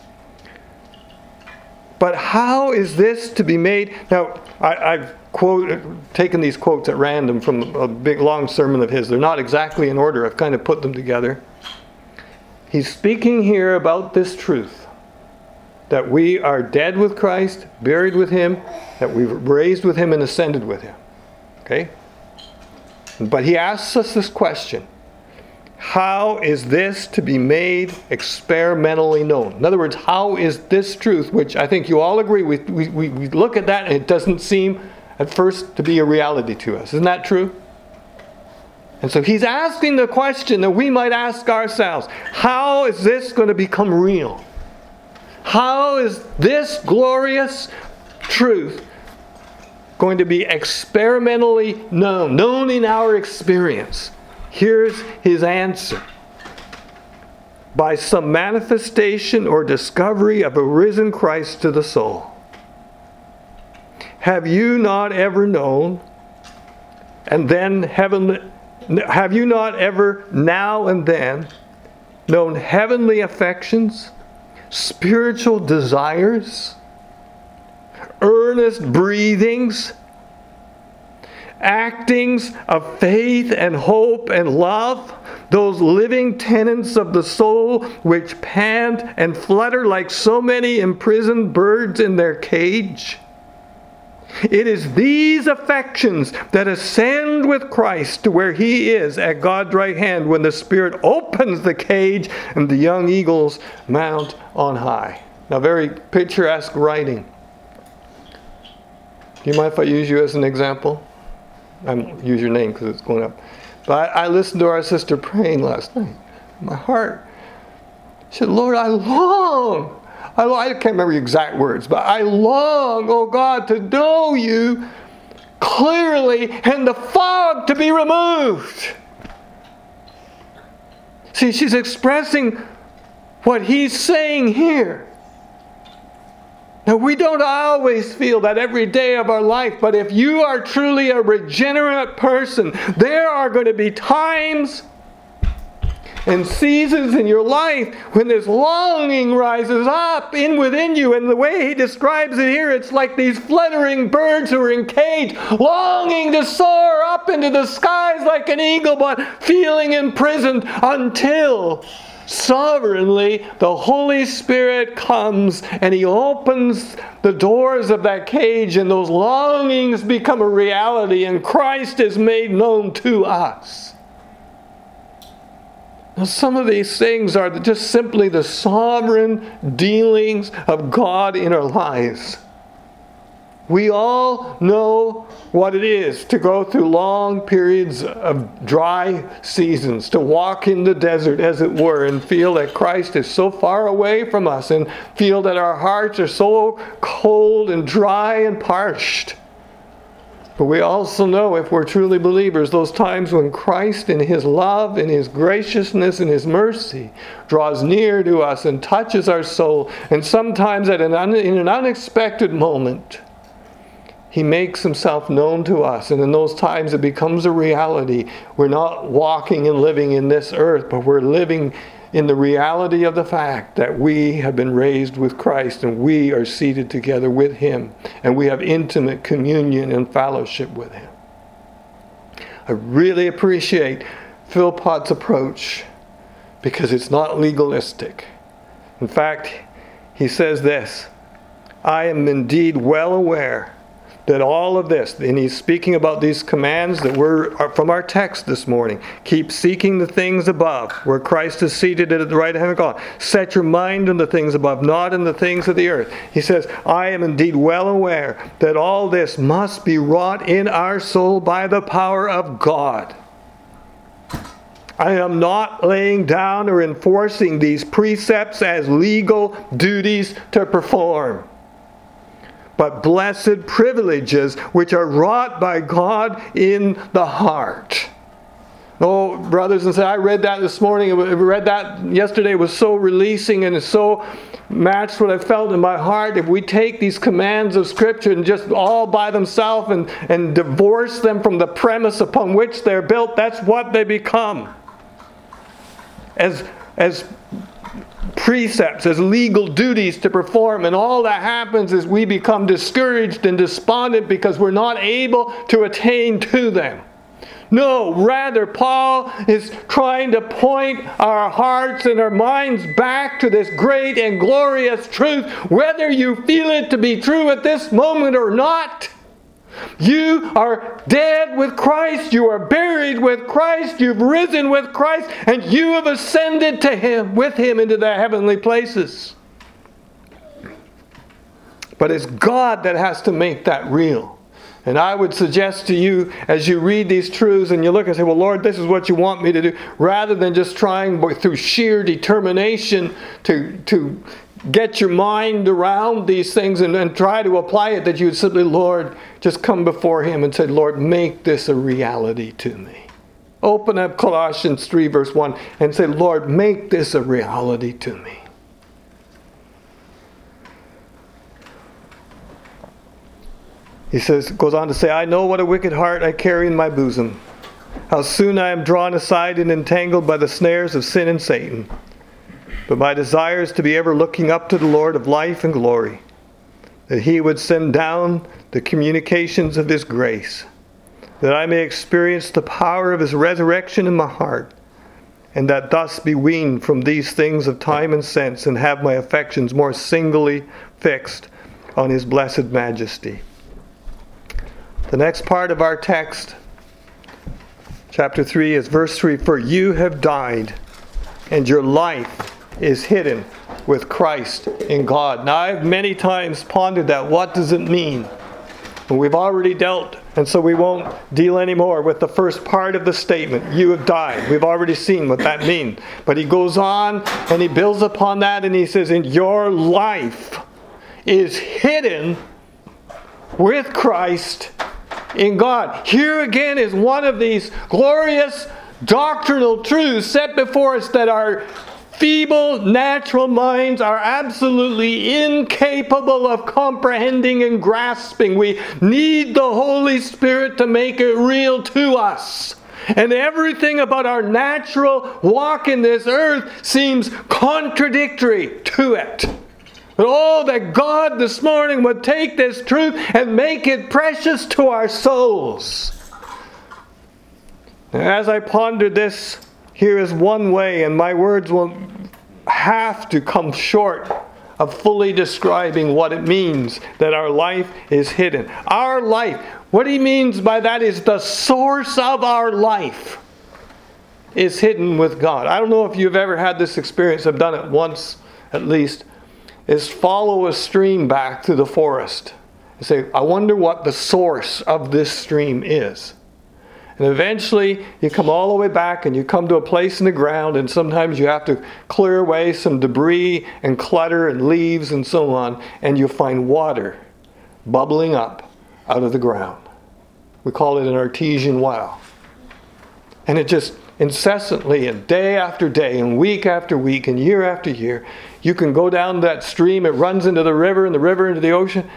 But how is this to be made? Now, I've taken these quotes at random from a big long sermon of his. They're not exactly in order. I've kind of put them together. He's speaking here about this truth, that we are dead with Christ, buried with Him, that we've raised with Him and ascended with Him. Okay? But he asks us this question. How is this to be made experimentally known? In other words, how is this truth, which I think you all agree, we look at that and it doesn't seem at first to be a reality to us. Isn't that true? And so he's asking the question that we might ask ourselves. How is this going to become real? How is this glorious truth going to be experimentally known in our experience? Here's his answer. By some manifestation or discovery of a risen Christ to the soul. Have you not ever known, and then have you not ever now and then known heavenly affections, spiritual desires, earnest breathings, actings of faith and hope and love, those living tenants of the soul which pant and flutter like so many imprisoned birds in their cage? It is these affections that ascend with Christ to where He is at God's right hand when the Spirit opens the cage and the young eagles mount on high. Now, very picturesque writing. Do you mind if I use you as an example? I won't use your name because it's going up. But I listened to our sister praying last night. My heart said, Lord, I long. I can't remember the exact words, but I long, oh God, to know You clearly and the fog to be removed. See, she's expressing what he's saying here. Now, we don't always feel that every day of our life, but if you are truly a regenerate person, there are going to be times and seasons in your life when this longing rises up within you. And the way he describes it here, it's like these fluttering birds who are in cage, longing to soar up into the skies like an eagle, but feeling imprisoned until sovereignly the Holy Spirit comes and He opens the doors of that cage, and those longings become a reality, and Christ is made known to us. Now, some of these things are just simply the sovereign dealings of God in our lives. We all know what it is to go through long periods of dry seasons, to walk in the desert, as it were, and feel that Christ is so far away from us, and feel that our hearts are so cold and dry and parched. But we also know, if we're truly believers, those times when Christ in His love, in His graciousness, in His mercy draws near to us and touches our soul, and sometimes in an unexpected moment He makes Himself known to us, and in those times it becomes a reality. We're not walking and living in this earth, but we're living in the reality of the fact that we have been raised with Christ and we are seated together with Him, and we have intimate communion and fellowship with Him. I really appreciate Philpott's approach because it's not legalistic. In fact, he says this, I am indeed well aware that all of this, and he's speaking about these commands that were from our text this morning. Keep seeking the things above, where Christ is seated at the right hand of God. Set your mind on the things above, not on the things of the earth. He says, I am indeed well aware that all this must be wrought in our soul by the power of God. I am not laying down or enforcing these precepts as legal duties to perform, but blessed privileges which are wrought by God in the heart. Oh, brothers and sisters, I read that this morning. I read that yesterday. It was so releasing, and it so matched what I felt in my heart. If we take these commands of Scripture and just all by themselves and divorce them from the premise upon which they're built, that's what they become. As precepts, as legal duties to perform. And all that happens is we become discouraged and despondent because we're not able to attain to them. No, rather, Paul is trying to point our hearts and our minds back to this great and glorious truth, whether you feel it to be true at this moment or not. You are dead with Christ, you are buried with Christ, you've risen with Christ, and you have ascended to Him, with Him into the heavenly places. But it's God that has to make that real. And I would suggest to you, as you read these truths and you look and say, well, Lord, this is what you want me to do, rather than just trying through sheer determination to get your mind around these things and try to apply it, that you would simply, Lord, just come before Him and say, Lord, make this a reality to me. Open up Colossians 3 verse 1 and say, Lord, make this a reality to me. He goes on to say, I know what a wicked heart I carry in my bosom. How soon I am drawn aside and entangled by the snares of sin and Satan. But my desire is to be ever looking up to the Lord of life and glory, that He would send down the communications of His grace, that I may experience the power of His resurrection in my heart, and that thus be weaned from these things of time and sense, and have my affections more singly fixed on His blessed majesty. The next part of our text, chapter 3, is verse 3. For you have died, and your life is hidden with Christ in God. Now, I've many times pondered that. What does it mean? And we've already dealt, and so we won't deal anymore with the first part of the statement. You have died. We've already seen what that means. But he goes on, and he builds upon that, and he says, and your life is hidden with Christ in God. Here again is one of these glorious doctrinal truths set before us that our feeble natural minds are absolutely incapable of comprehending and grasping. We need the Holy Spirit to make it real to us. And everything about our natural walk in this earth seems contradictory to it. But oh, that God this morning would take this truth and make it precious to our souls. And as I pondered this, here is one way, and my words will have to come short of fully describing what it means that our life is hidden. Our life, what he means by that is the source of our life is hidden with God. I don't know if you've ever had this experience. I've done it once at least. Is follow a stream back through the forest. And say, I wonder what the source of this stream is. And eventually you come all the way back and you come to a place in the ground, and sometimes you have to clear away some debris and clutter and leaves and so on, and you find water bubbling up out of the ground. We call it an artesian well. And it just incessantly, and day after day, and week after week, and year after year, you can go down that stream, it runs into the river, and the river into the ocean.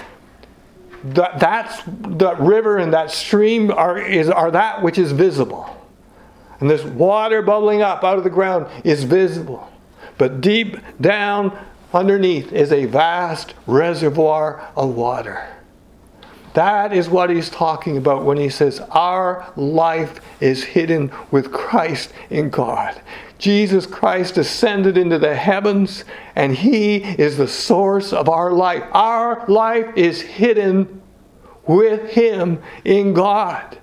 That river and that stream are that which is visible. And this water bubbling up out of the ground is visible. But deep down underneath is a vast reservoir of water. That is what he's talking about when he says our life is hidden with Christ in God. Jesus Christ ascended into the heavens, and He is the source of our life. Our life is hidden with Him in God.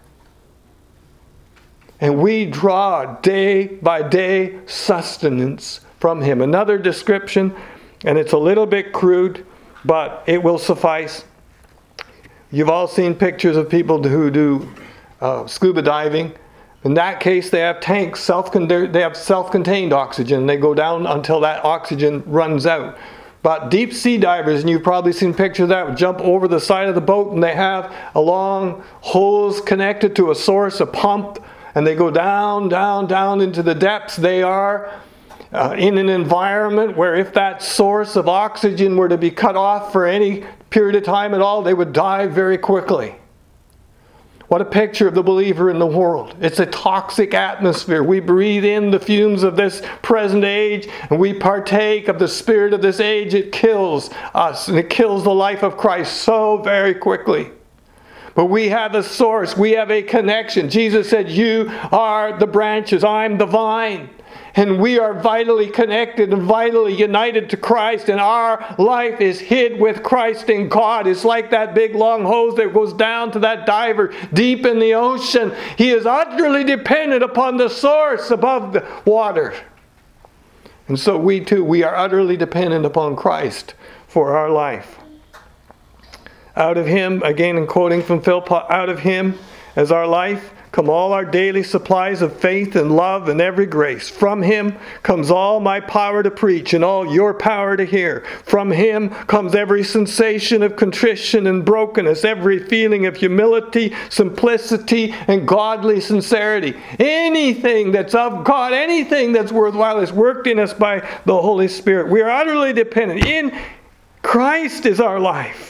And we draw day by day sustenance from Him. Another description, and it's a little bit crude, but it will suffice. You've all seen pictures of people who do scuba diving. In that case, they have tanks, they have self-contained oxygen. They go down until that oxygen runs out. But deep sea divers, and you've probably seen pictures of that, jump over the side of the boat, and they have a long hose connected to a source, a pump, and they go down, down, down into the depths. They are in an environment where if that source of oxygen were to be cut off for any period of time at all, they would die very quickly. What a picture of the believer in the world. It's a toxic atmosphere. We breathe in the fumes of this present age, and we partake of the spirit of this age. It kills us, and it kills the life of Christ so very quickly. But we have a source. We have a connection. Jesus said, "You are the branches. I'm the vine." And we are vitally connected and vitally united to Christ. And our life is hid with Christ in God. It's like that big long hose that goes down to that diver deep in the ocean. He is utterly dependent upon the source above the water. And so we too, we are utterly dependent upon Christ for our life. Out of Him, again in quoting from Philip, out of Him as our life come all our daily supplies of faith and love and every grace. From Him comes all my power to preach and all your power to hear. From Him comes every sensation of contrition and brokenness, every feeling of humility, simplicity, and godly sincerity. Anything that's of God, anything that's worthwhile is worked in us by the Holy Spirit. We are utterly dependent. In Christ is our life.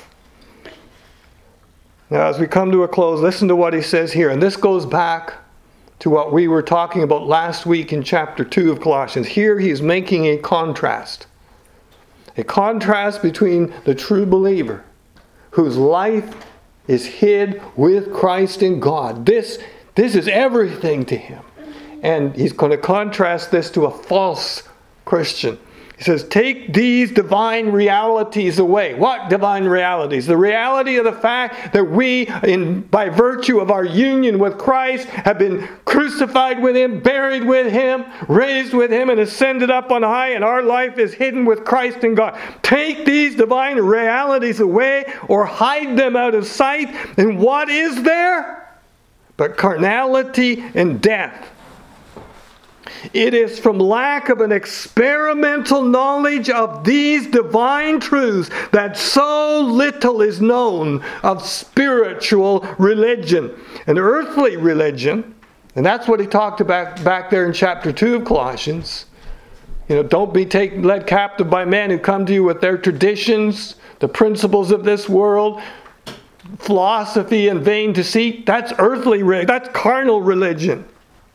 Now, as we come to a close, listen to what he says here. And this goes back to what we were talking about last week in chapter 2 of Colossians. Here he is making a contrast. A contrast between the true believer, whose life is hid with Christ in God. This is everything to him. And he's going to contrast this to a false Christian. He says, take these divine realities away. What divine realities? The reality of the fact that we, by virtue of our union with Christ, have been crucified with Him, buried with Him, raised with Him, and ascended up on high, and our life is hidden with Christ in God. Take these divine realities away or hide them out of sight, and what is there but carnality and death? It is from lack of an experimental knowledge of these divine truths that so little is known of spiritual religion. An earthly religion, and that's what he talked about back there in chapter 2 of Colossians. Don't be led captive by men who come to you with their traditions, the principles of this world, philosophy and vain deceit. That's earthly religion. That's carnal religion.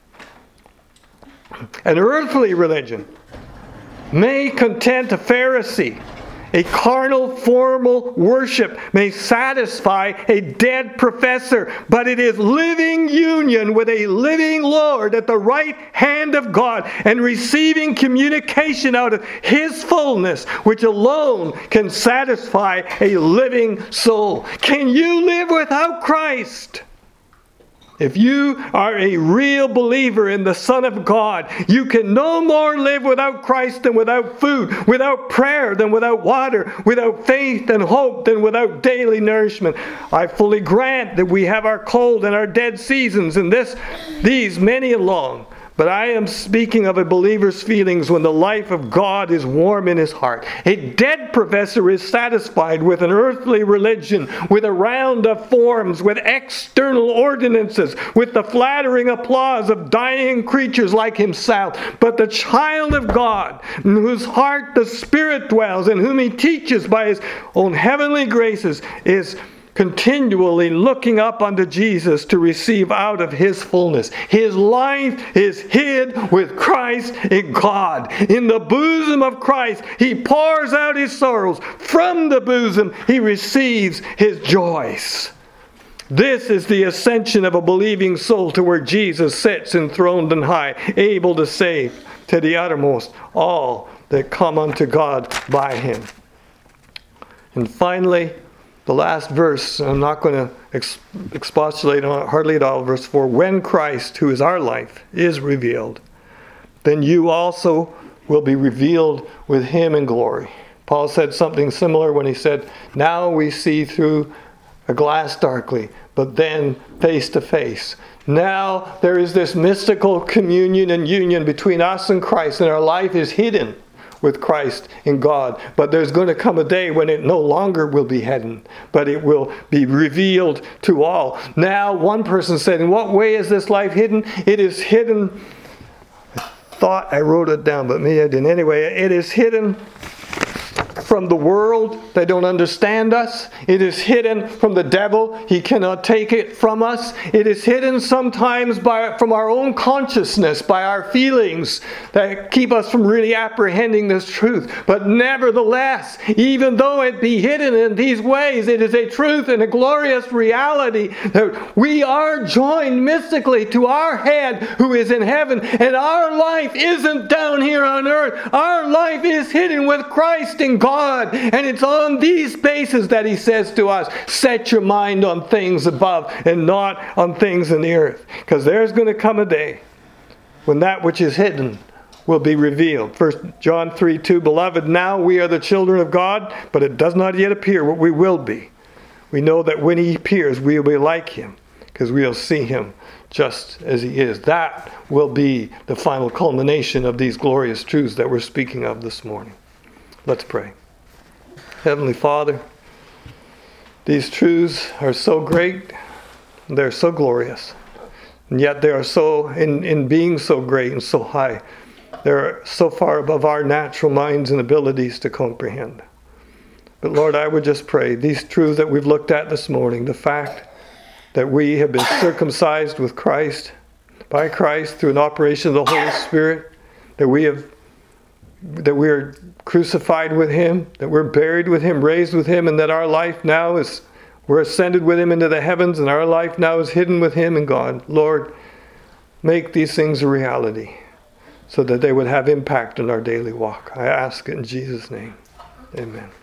An earthly religion may content a Pharisee. A carnal formal worship may satisfy a dead professor, but it is living union with a living Lord at the right hand of God and receiving communication out of His fullness, which alone can satisfy a living soul. Can you live without Christ? If you are a real believer in the Son of God, you can no more live without Christ than without food, without prayer than without water, without faith and hope than without daily nourishment. I fully grant that we have our cold and our dead seasons, and these many along. But I am speaking of a believer's feelings when the life of God is warm in his heart. A dead professor is satisfied with an earthly religion, with a round of forms, with external ordinances, with the flattering applause of dying creatures like himself. But the child of God, in whose heart the Spirit dwells, and whom He teaches by His own heavenly graces, is continually looking up unto Jesus to receive out of His fullness. His life is hid with Christ in God. In the bosom of Christ, He pours out His sorrows. From the bosom, He receives His joys. This is the ascension of a believing soul to where Jesus sits enthroned and high, able to save to the uttermost all that come unto God by Him. And finally, the last verse, I'm not going to expostulate on it hardly at all, verse 4. When Christ, who is our life, is revealed, then you also will be revealed with Him in glory. Paul said something similar when he said, now we see through a glass darkly, but then face to face. Now there is this mystical communion and union between us and Christ, and our life is hidden with Christ in God. But there's going to come a day when it no longer will be hidden, but it will be revealed to all. Now, one person said, in what way is this life hidden? It is hidden. I thought I wrote it down, but maybe I didn't. Anyway, it is hidden from the world. They don't understand us. It is hidden from the devil. He cannot take it from us. It is hidden sometimes from our own consciousness, by our feelings that keep us from really apprehending this truth. But nevertheless, even though it be hidden in these ways, it is a truth and a glorious reality that we are joined mystically to our head who is in heaven, and our life isn't down here on earth. Our life is hidden with Christ in God. And it's on these bases that he says to us, set your mind on things above and not on things in the earth. Because there's going to come a day when that which is hidden will be revealed. 1 John 3:2, beloved, now we are the children of God, but it does not yet appear what we will be. We know that when he appears, we will be like him, because we will see him just as he is. That will be the final culmination of these glorious truths that we're speaking of this morning. Let's pray. Heavenly Father, these truths are so great, they're so glorious, and yet they are so, in being so great and so high, they're so far above our natural minds and abilities to comprehend. But Lord, I would just pray, these truths that we've looked at this morning, the fact that we have been circumcised with Christ, by Christ, through an operation of the Holy Spirit, that we are crucified with him, that we're buried with him, raised with him, and that our life now is, we're ascended with him into the heavens, and our life now is hidden with him in God. Lord, make these things a reality so that they would have impact in our daily walk. I ask it in Jesus' name. Amen.